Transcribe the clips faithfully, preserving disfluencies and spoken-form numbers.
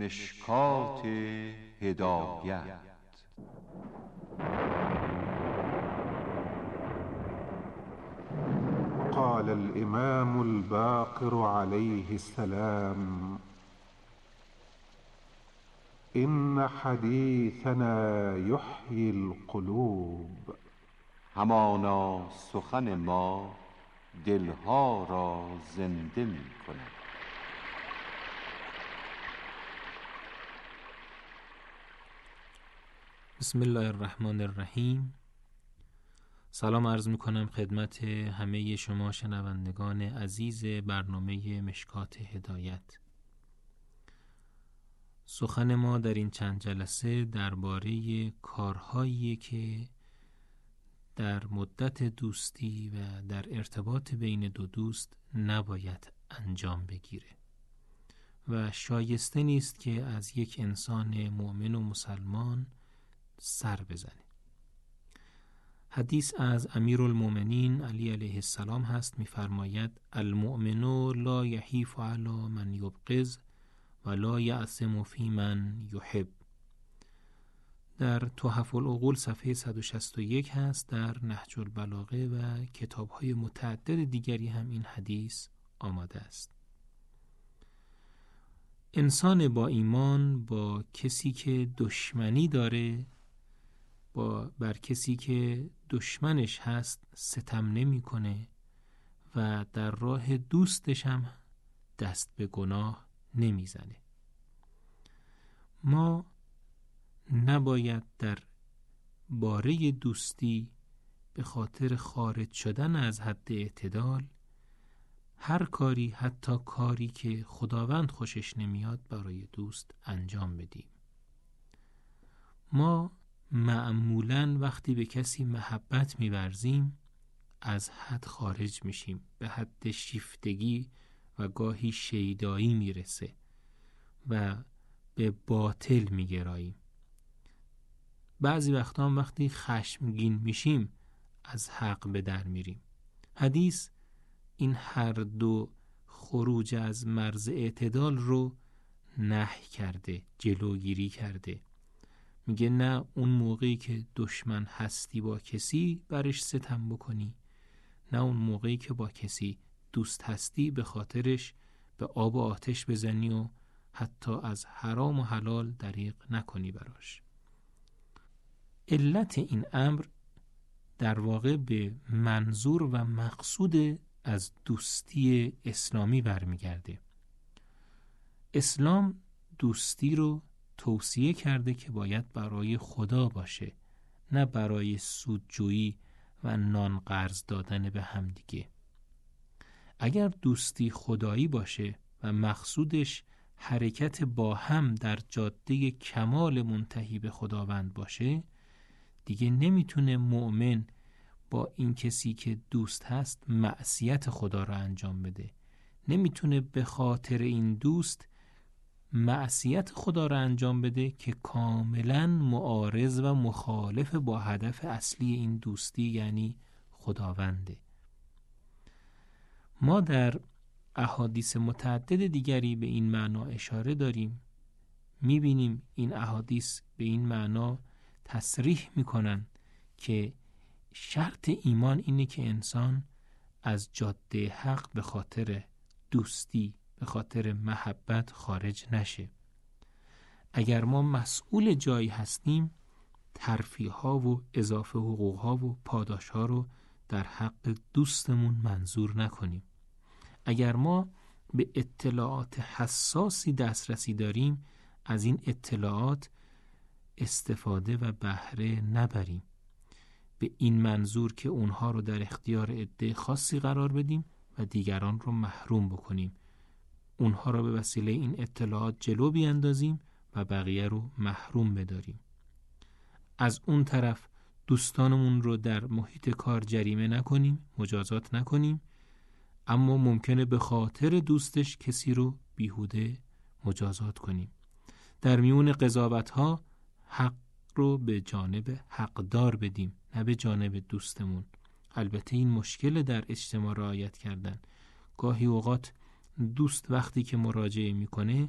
مشکات هدایت. قال الإمام الباقر عليه السلام: إن حديثنا يحيي القلوب. همانا سخن ما دلها را زنده می کند. بسم الله الرحمن الرحیم. سلام عرض می کنم خدمت همه شما شنوندگان عزیز برنامه مشکات هدایت. سخن ما در این چند جلسه درباره کارهایی که در مدت دوستی و در ارتباط بین دو دوست نباید انجام بگیره و شایسته نیست که از یک انسان مؤمن و مسلمان سر بزنه. حدیث از امیرالمؤمنین علی علیه السلام هست، می‌فرماید المؤمن لا یحیف علی من یبغض و لا یعصم فی من یحب. در تحف العقول صفحه صد و شصت و یک هست. در نهج البلاغه و کتاب‌های متعدد دیگری هم این حدیث آماده است. انسان با ایمان با کسی که دشمنی داره، با بر کسی که دشمنش هست ستم نمی‌کنه و در راه دوستش هم دست به گناه نمیزنه. ما نباید در باره دوستی به خاطر خارج شدن از حد اعتدال هر کاری، حتی کاری که خداوند خوشش نمیاد، برای دوست انجام بدیم. ما معمولاً وقتی به کسی محبت می‌ورزیم از حد خارج میشیم، به حد شیفتگی و گاهی شیدایی میرسه و به باطل میگراییم. بعضی وقتا هم وقتی خشمگین میشیم از حق به در میریم. حدیث این هر دو خروج از مرز اعتدال رو نهی کرده، جلوگیری کرده. میگه نه اون موقعی که دشمن هستی با کسی برش ستم بکنی، نه اون موقعی که با کسی دوست هستی به خاطرش به آب و آتش بزنی و حتی از حرام و حلال دریغ نکنی براش. علت این امر در واقع به منظور و مقصود از دوستی اسلامی برمیگرده. اسلام دوستی رو توصیه کرده که باید برای خدا باشه، نه برای سودجویی و نان قرض دادن به هم دیگه. اگر دوستی خدایی باشه و مقصودش حرکت با هم در جاده کمال منتهی به خداوند باشه، دیگه نمیتونه مؤمن با این کسی که دوست هست معصیت خدا را انجام بده. نمیتونه به خاطر این دوست معصیت خدا را انجام بده که کاملا معارض و مخالف با هدف اصلی این دوستی، یعنی خداونده. ما در احادیث متعدد دیگری به این معنا اشاره داریم. میبینیم این احادیث به این معنا تصریح میکنن که شرط ایمان اینه که انسان از جاده حق به خاطر دوستی، به خاطر محبت خارج نشه. اگر ما مسئول جایی هستیم، ترفیع ها و اضافه حقوق ها و پاداش ها رو در حق دوستمون منظور نکنیم. اگر ما به اطلاعات حساسی دسترسی داریم، از این اطلاعات استفاده و بهره نبریم به این منظور که اونها رو در اختیار عده خاصی قرار بدیم و دیگران رو محروم بکنیم. اونها رو به وسیله این اطلاعات جلو بیاندازیم و بقیه رو محروم بداریم. از اون طرف دوستانمون رو در محیط کار جریمه نکنیم، مجازات نکنیم، اما ممکنه به خاطر دوستش کسی رو بیهوده مجازات کنیم. در میون قضاوت‌ها حق رو به جانب حقدار بدیم، نه به جانب دوستمون. البته این مشکل در اجتماع رعایت کردن. گاهی اوقات دوست وقتی که مراجعه میکنه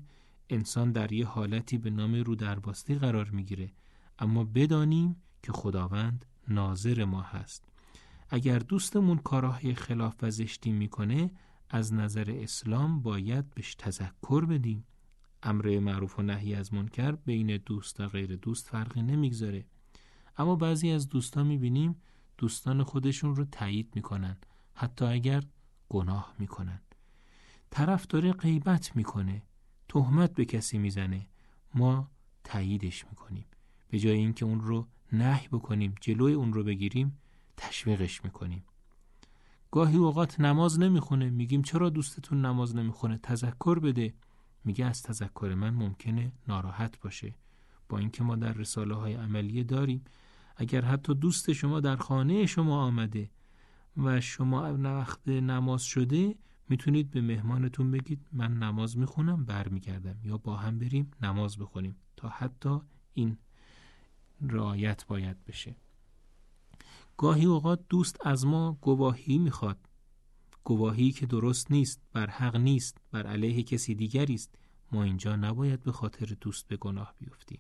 انسان در یه حالتی به نام رو درباستی قرار میگیره، اما بدانیم که خداوند ناظر ما هست. اگر دوستمون کارهای خلاف و زشتی میکنه، از نظر اسلام باید بهش تذکر بدیم. امر معروف و نهی از منکر بین دوست و غیر دوست فرقی نمیگذاره. اما بعضی از دوستا میبینیم دوستان خودشون رو تایید میکنن، حتی اگر گناه میکنن. طرف داره غیبت میکنه، تهمت به کسی میزنه، ما تاییدش میکنیم. به جای اینکه اون رو نهی بکنیم، جلوی اون رو بگیریم، تشویقش میکنیم. گاهی اوقات نماز نمیخونه، میگیم چرا دوستتون نماز نمیخونه؟ تذکر بده. میگه از تذکر من ممکنه ناراحت باشه. با اینکه ما در رساله های عملیه داریم اگر حتی دوست شما در خانه شما آمده و شما وقت نماز شده، میتونید به مهمانتون بگید من نماز میخونم برمیگردم، یا با هم بریم نماز بخونیم. تا حتی این رعایت باید بشه. گاهی اوقات دوست از ما گواهی میخواد، گواهی که درست نیست، بر حق نیست، بر علیه کسی دیگری است. ما اینجا نباید به خاطر دوست به گناه بیفتیم.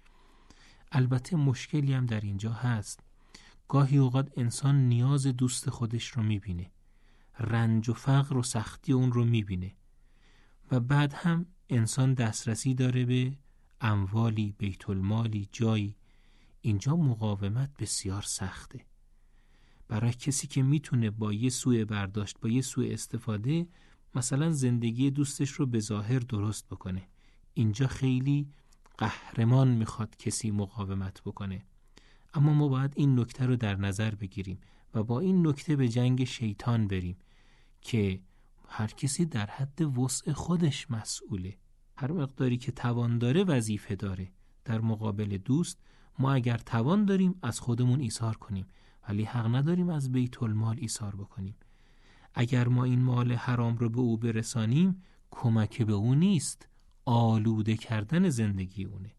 البته مشکلی هم در اینجا هست. گاهی اوقات انسان نیاز دوست خودش رو میبینه، رنج و فقر و سختی اون رو میبینه و بعد هم انسان دسترسی داره به اموالی، بیت المالی، جایی. اینجا مقاومت بسیار سخته. برای کسی که میتونه با یه سوء برداشت، با یه سوء استفاده مثلا زندگی دوستش رو به ظاهر درست بکنه، اینجا خیلی قهرمان میخواد کسی مقاومت بکنه. اما ما باید این نکته رو در نظر بگیریم و با این نکته به جنگ شیطان بریم که هر کسی در حد وسع خودش مسئوله. هر مقداری که توان داره وظیفه داره. در مقابل دوست ما اگر توان داریم از خودمون ایثار کنیم، ولی حق نداریم از بیت المال ایثار بکنیم. اگر ما این مال حرام رو به او برسانیم، کمک به او نیست، آلوده کردن زندگی اونه.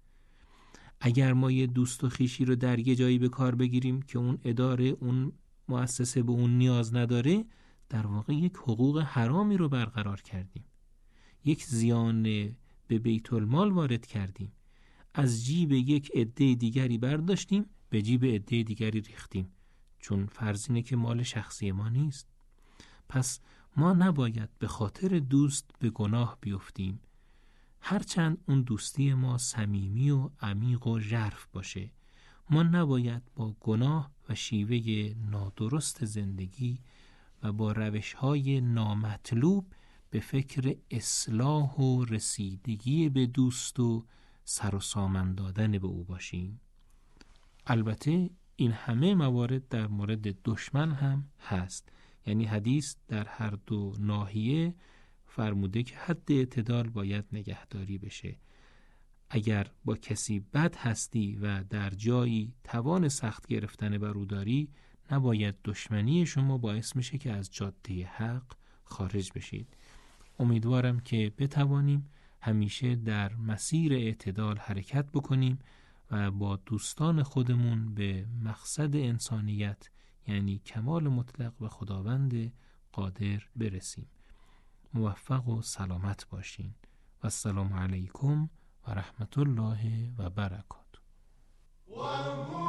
اگر ما یه دوست و خویشی رو در یه جایی به کار بگیریم که اون اداره، اون مؤسسه به اون نیاز نداره، در واقع یک حقوق حرامی رو برقرار کردیم، یک زیان به بیت المال وارد کردیم، از جیب یک عده دیگری برداشتیم به جیب عده دیگری ریختیم، چون فرض اینه که مال شخصی ما نیست. پس ما نباید به خاطر دوست به گناه بیفتیم، هرچند اون دوستی ما صمیمی و عمیق و ژرف باشه. ما نباید با گناه و شیوه نادرست زندگی و با روش‌های نامطلوب به فکر اصلاح و رسیدگی به دوست و سر و سامن دادن به او باشیم. البته این همه موارد در مورد دشمن هم هست. یعنی حدیث در هر دو ناحیه فرموده که حد اعتدال باید نگهداری بشه. اگر با کسی بد هستی و در جایی توان سخت گرفتن بر او داری، نباید دشمنی شما باعث میشه که از جاده حق خارج بشید. امیدوارم که بتوانیم همیشه در مسیر اعتدال حرکت بکنیم و با دوستان خودمون به مقصد انسانیت، یعنی کمال مطلق و خداوند قادر برسیم. موفق و سلامت باشین و السلام علیکم و رحمت الله و برکاته.